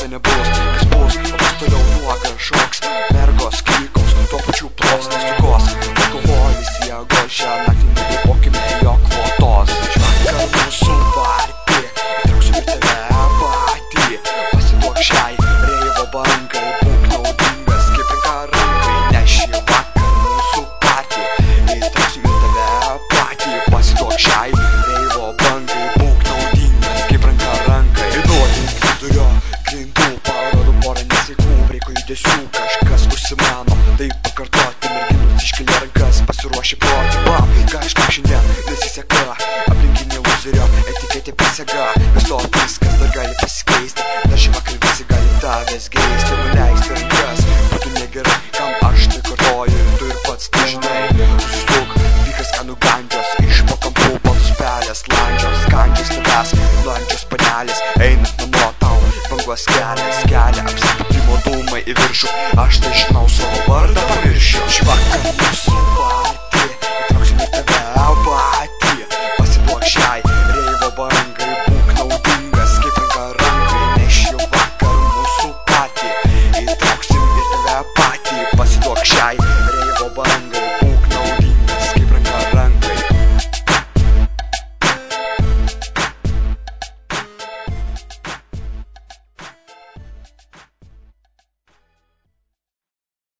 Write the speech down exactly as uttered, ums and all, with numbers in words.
čia nebus, kas bus, o bus toliau nuogas šoks. Mergos klykos, tuo pačiu plos nesukos. Alkoholis, jėgos, šią naktį nebepokime jo kvotos. Švakar mūsų partį, įtrauksiu ir tave patį. Pasiduok šiai reivo bangai, būk naudingas kaip ranka rankai. Nes šį vakar mūsų partį, įtrauksiu ir tave patį. Pasiduok šiai reivo bangai, būk naudingas kaip ranka rankai. Įduodink vidurio grindų, parodu porą nesveikų breiko judesių. Kažkas užsimano, tai pakartoti, merginos iškelia rankas, pasiruošė proti. Bam, kažkaip šiandien nesiseka, aplinkinė lozerio etiketė prisega. Vis to viskas dar gali pasikeisti, dar šį vakar visi gali tavęs geisti. Nuleisti rankas, būtų negerai, kam aš tai kartoju, tu ir pats tai žinai. Susistuk, vykas skanų gandžios, iš po kampų baltus pelės, landžios, gandžios tavęs, landžios panelės, einant namo tau, bangos kelias, kelia apsipratimo dūmai į viršų. Aš tai žinau, savo vardą pamiršiu. Švakar mūsų